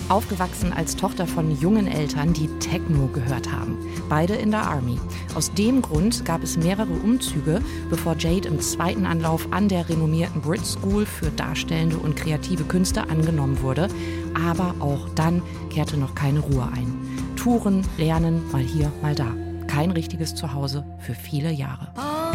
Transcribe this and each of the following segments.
Aufgewachsen als Tochter von jungen Eltern, die Techno gehört haben. Beide in der Army. Aus dem Grund gab es mehrere Umzüge, bevor Jade im zweiten Anlauf an der renommierten Brit School für darstellende und kreative Künste angenommen wurde. Aber auch dann kehrte noch keine Ruhe ein. Touren, Lernen, mal hier, mal da. Kein richtiges Zuhause für viele Jahre.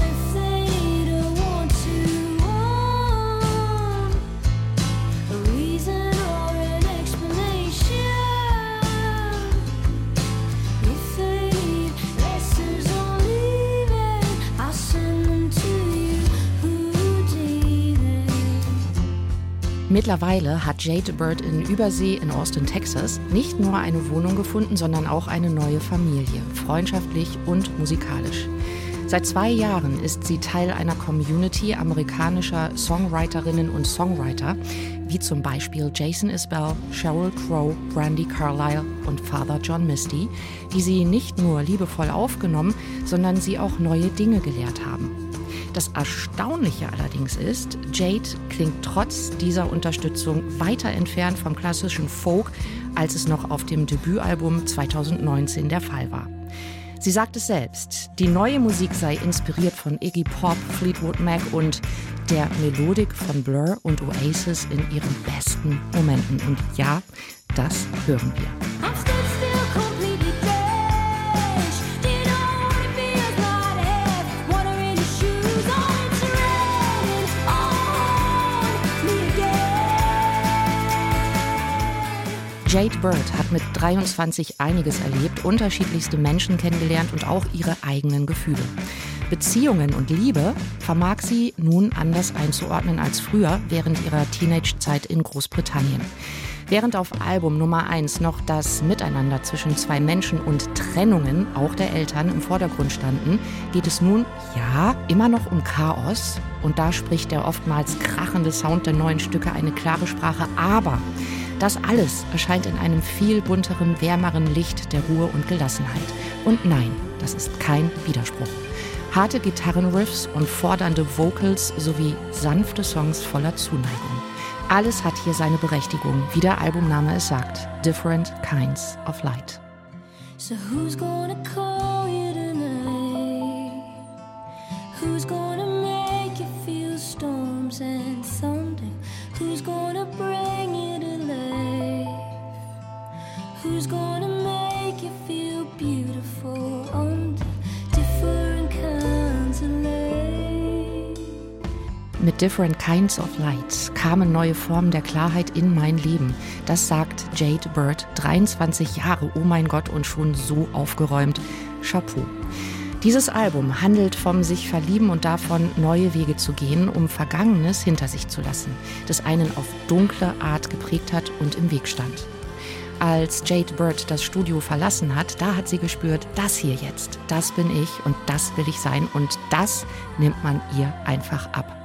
Mittlerweile hat Jade Bird in Übersee in Austin, Texas, nicht nur eine Wohnung gefunden, sondern auch eine neue Familie, freundschaftlich und musikalisch. Seit 2 Jahren ist sie Teil einer Community amerikanischer Songwriterinnen und Songwriter, wie zum Beispiel Jason Isbell, Sheryl Crow, Brandi Carlile und Father John Misty, die sie nicht nur liebevoll aufgenommen, sondern sie auch neue Dinge gelehrt haben. Das Erstaunliche allerdings ist, Jade klingt trotz dieser Unterstützung weiter entfernt vom klassischen Folk, als es noch auf dem Debütalbum 2019 der Fall war. Sie sagt es selbst, die neue Musik sei inspiriert von Iggy Pop, Fleetwood Mac und der Melodik von Blur und Oasis in ihren besten Momenten. Und ja, das hören wir. Jade Bird hat mit 23 einiges erlebt, unterschiedlichste Menschen kennengelernt und auch ihre eigenen Gefühle. Beziehungen und Liebe vermag sie nun anders einzuordnen als früher während ihrer Teenage-Zeit in Großbritannien. Während auf Album Nummer 1 noch das Miteinander zwischen 2 Menschen und Trennungen, auch der Eltern, im Vordergrund standen, geht es nun, ja, immer noch um Chaos. Und da spricht der oftmals krachende Sound der neuen Stücke eine klare Sprache, aber das alles erscheint in einem viel bunteren, wärmeren Licht der Ruhe und Gelassenheit. Und nein, das ist kein Widerspruch. Harte Gitarrenriffs und fordernde Vocals sowie sanfte Songs voller Zuneigung. Alles hat hier seine Berechtigung, wie der Albumname es sagt. Different Kinds of Light. So who's gonna call you tonight? Who's gonna make you feel storms and thunder? Who's gonna bring you to life? Who's gonna make you feel beautiful under different kinds of light? Mit Different Kinds of Light kamen neue Formen der Klarheit in mein Leben. Das sagt Jade Bird, 23 Jahre, oh mein Gott, und schon so aufgeräumt. Chapeau. Dieses Album handelt vom sich verlieben und davon, neue Wege zu gehen, um Vergangenes hinter sich zu lassen, das einen auf dunkle Art geprägt hat und im Weg stand. Als Jade Bird das Studio verlassen hat, da hat sie gespürt, das hier jetzt, das bin ich und das will ich sein und das nimmt man ihr einfach ab.